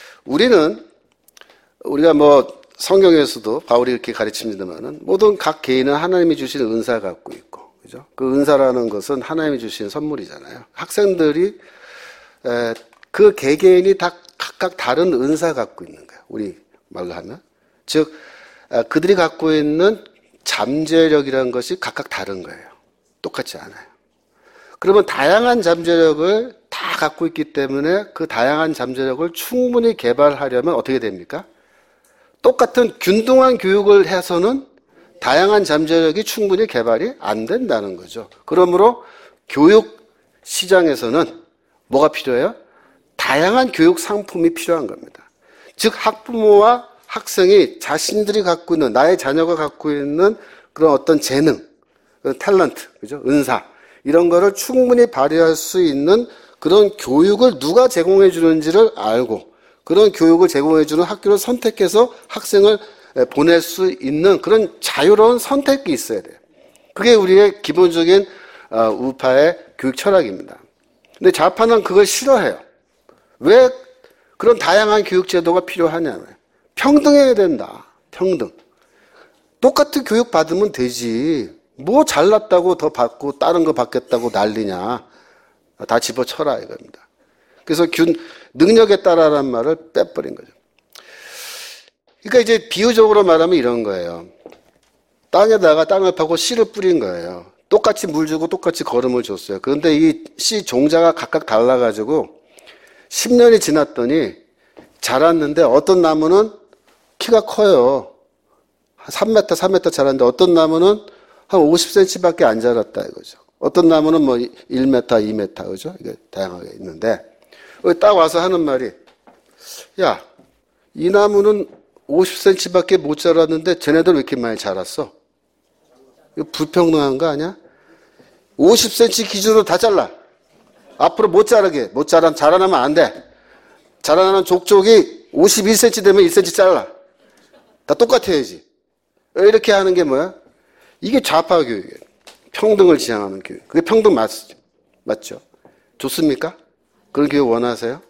우리가 뭐 성경에서도 바울이 이렇게 가르칩니다만은 모든 각 개인은 하나님이 주신 은사를 갖고 있고, 그죠? 그 은사라는 것은 하나님이 주신 선물이잖아요. 학생들이 그 개개인이 다 각각 다른 은사 갖고 있는 거예요. 우리 말로 하면. 즉 그들이 갖고 있는 잠재력이라는 것이 각각 다른 거예요. 똑같지 않아요. 그러면 다양한 잠재력을 다 갖고 있기 때문에 그 다양한 잠재력을 충분히 개발하려면 어떻게 됩니까? 똑같은 균등한 교육을 해서는 다양한 잠재력이 충분히 개발이 안 된다는 거죠. 그러므로 교육 시장에서는 뭐가 필요해요? 다양한 교육 상품이 필요한 겁니다. 즉 학부모와 학생이 자신들이 갖고 있는 나의 자녀가 갖고 있는 그런 어떤 재능, 탤런트, 그죠? 은사 이런 거를 충분히 발휘할 수 있는 그런 교육을 누가 제공해 주는지를 알고 그런 교육을 제공해 주는 학교를 선택해서 학생을 보낼 수 있는 그런 자유로운 선택이 있어야 돼요. 그게 우리의 기본적인 우파의 교육 철학입니다. 근데 좌파는 그걸 싫어해요. 왜 그런 다양한 교육 제도가 필요하냐면 평등해야 된다. 평등. 똑같은 교육 받으면 되지. 뭐 잘났다고 더 받고 다른 거 받겠다고 난리냐. 다 집어쳐라 이겁니다. 그래서 능력에 따라라는 말을 빼버린 거죠. 그러니까 이제 비유적으로 말하면 이런 거예요. 땅에다가 땅을 파고 씨를 뿌린 거예요. 똑같이 물 주고 똑같이 거름을 줬어요. 그런데 이 씨 종자가 각각 달라가지고 10년이 지났더니 자랐는데 어떤 나무는 키가 커요. 3m, 3m 자랐는데 어떤 나무는 한 50cm밖에 안 자랐다 이거죠. 어떤 나무는 뭐 1m, 2m, 그죠? 이게 다양하게 있는데 딱 와서 하는 말이 야, 이 나무는 50cm밖에 못 자랐는데 쟤네들 왜 이렇게 많이 자랐어? 이거 불평등한 거 아니야? 50cm 기준으로 다 잘라. 앞으로 못 자라나면 안 돼. 자라나는 족족이 52cm 되면 1cm 잘라. 다 똑같아야지. 이렇게 하는 게 뭐야? 이게 좌파 교육이에요. 평등을 지향하는 교육. 그게 평등 맞죠? 좋습니까? 그런 교육 원하세요?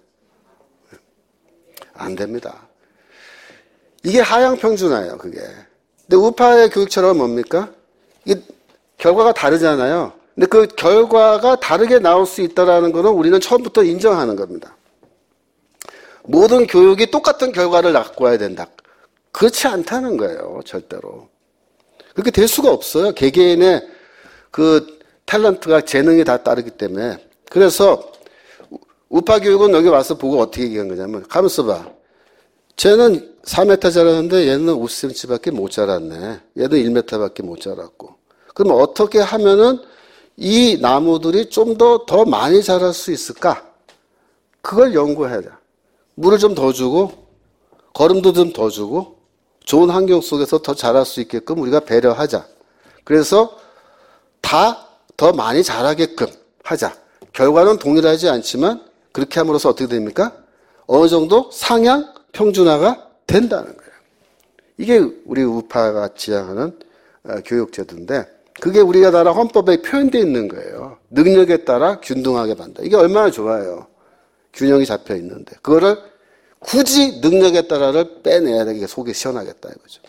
안 됩니다. 이게 하향 평준화예요, 그게. 근데 우파의 교육처럼 뭡니까? 이게 결과가 다르잖아요. 근데 그 결과가 다르게 나올 수 있다는 것은 우리는 처음부터 인정하는 겁니다. 모든 교육이 똑같은 결과를 갖고 와야 된다. 그렇지 않다는 거예요, 절대로. 그렇게 될 수가 없어요. 개개인의 그 탤런트가 재능이 다 따르기 때문에. 그래서 우파 교육은 여기 와서 보고 어떻게 얘기한 거냐면 가만있어 봐. 쟤는 4m 자랐는데 얘는 50cm밖에 못 자랐네. 얘는 1m밖에 못 자랐고. 그럼 어떻게 하면은 이 나무들이 좀 더 많이 자랄 수 있을까? 그걸 연구해야 돼. 물을 좀 더 주고 거름도 좀 더 주고 좋은 환경 속에서 더 자랄 수 있게끔 우리가 배려하자. 그래서 다 더 많이 자라게끔 하자. 결과는 동일하지 않지만 그렇게 함으로써 어떻게 됩니까? 어느 정도 상향 평준화가 된다는 거예요. 이게 우리 우파가 지향하는 교육제도인데 그게 우리가 나라 헌법에 표현되어 있는 거예요. 능력에 따라 균등하게 만다. 이게 얼마나 좋아요. 균형이 잡혀 있는데 그거를 굳이 능력에 따라를 빼내야 되게 속이 시원하겠다 이거죠.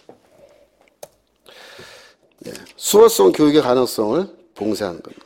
네. 수어성 교육의 가능성을 봉쇄하는 겁니다.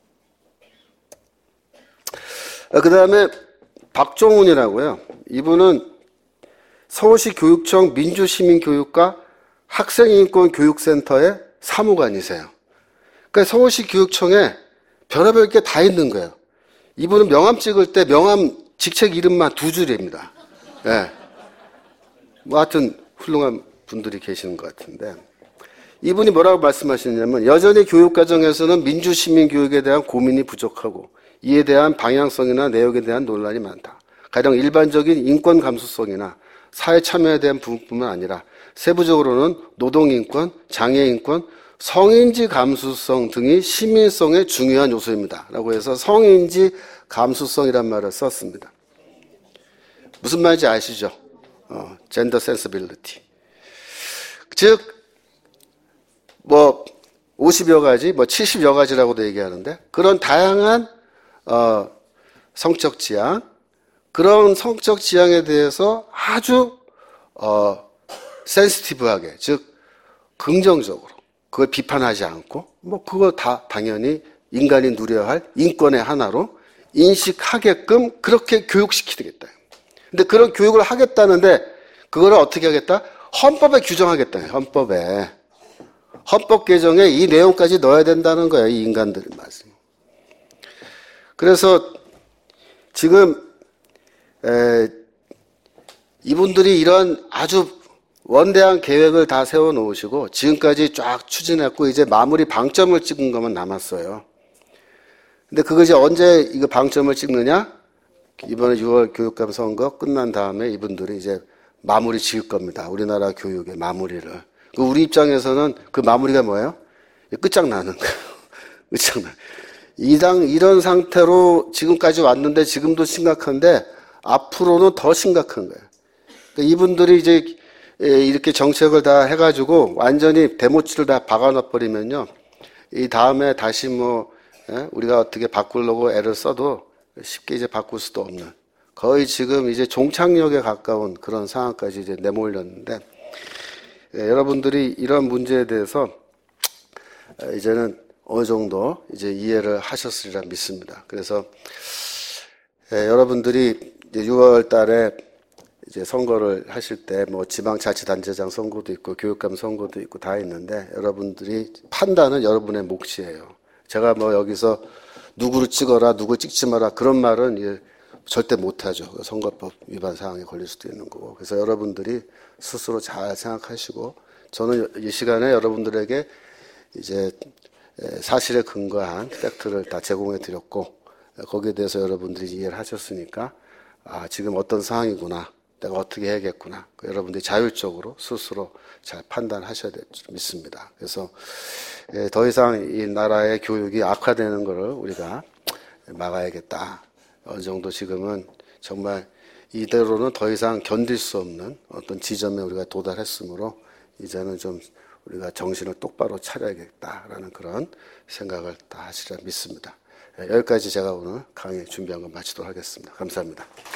그 다음에 박종훈이라고요. 이분은 서울시 교육청 민주시민교육과 학생인권교육센터의 사무관이세요. 그러니까 서울시 교육청에 별의별 게 다 있는 거예요. 이분은 명함 찍을 때 명함 직책 이름만 2줄입니다. 네. 뭐 하여튼 훌륭한 분들이 계시는 것 같은데 이분이 뭐라고 말씀하시냐면 여전히 교육과정에서는 민주시민교육에 대한 고민이 부족하고 이에 대한 방향성이나 내용에 대한 논란이 많다. 가령 일반적인 인권 감수성이나 사회 참여에 대한 부분뿐만 아니라 세부적으로는 노동인권, 장애인권, 성인지 감수성 등이 시민성의 중요한 요소입니다. 라고 해서 성인지 감수성이란 말을 썼습니다. 무슨 말인지 아시죠? 젠더 센서빌리티. 즉, 50여 가지, 70여 가지라고도 얘기하는데, 그런 다양한, 성적 지향, 그런 성적 지향에 대해서 아주, 센시티브하게, 즉, 긍정적으로, 그걸 비판하지 않고, 그거 다 당연히 인간이 누려야 할 인권의 하나로 인식하게끔 그렇게 교육시키겠다. 근데 그런 교육을 하겠다는데, 그거를 어떻게 하겠다? 헌법에 규정하겠다. 헌법에. 헌법 개정에 이 내용까지 넣어야 된다는 거예요. 이 인간들 말씀. 그래서 지금 이분들이 이런 아주 원대한 계획을 다 세워놓으시고 지금까지 쫙 추진했고 이제 마무리 방점을 찍은 것만 남았어요. 근데 그거 이제 언제 이거 방점을 찍느냐? 이번에 6월 교육감 선거 끝난 다음에 이분들이 이제 마무리 지을 겁니다. 우리나라 교육의 마무리를. 우리 입장에서는 그 마무리가 뭐예요? 끝장나는 거예요. 끝장나. 이런 상태로 지금까지 왔는데 지금도 심각한데 앞으로는 더 심각한 거예요. 그러니까 이분들이 이제 이렇게 정책을 다 해가지고 완전히 데모치를 다 박아놔버리면요. 이 다음에 다시 우리가 어떻게 바꾸려고 애를 써도 쉽게 이제 바꿀 수도 없는 거의 지금 이제 종착역에 가까운 그런 상황까지 이제 내몰렸는데 여러분들이 이런 문제에 대해서 이제는 어느 정도 이제 이해를 하셨으리라 믿습니다. 그래서 여러분들이 이제 6월 달에 이제 선거를 하실 때 뭐 지방자치단체장 선거도 있고 교육감 선거도 있고 다 있는데 여러분들이 판단은 여러분의 몫이에요. 제가 뭐 여기서 누구를 찍어라, 누구 찍지 마라 그런 말은 절대 못하죠. 선거법 위반 사항에 걸릴 수도 있는 거고. 그래서 여러분들이 스스로 잘 생각하시고 저는 이 시간에 여러분들에게 이제 사실에 근거한 팩트를 다 제공해 드렸고 거기에 대해서 여러분들이 이해를 하셨으니까 지금 어떤 상황이구나. 내가 어떻게 해야겠구나. 여러분들이 자율적으로 스스로 잘 판단하셔야 될 줄 믿습니다. 그래서 더 이상 이 나라의 교육이 악화되는 것을 우리가 막아야겠다. 어느 정도 지금은 정말 이대로는 더 이상 견딜 수 없는 어떤 지점에 우리가 도달했으므로 이제는 좀 우리가 정신을 똑바로 차려야겠다라는 그런 생각을 다 하시리라 믿습니다. 여기까지 제가 오늘 강의 준비한 거 마치도록 하겠습니다. 감사합니다.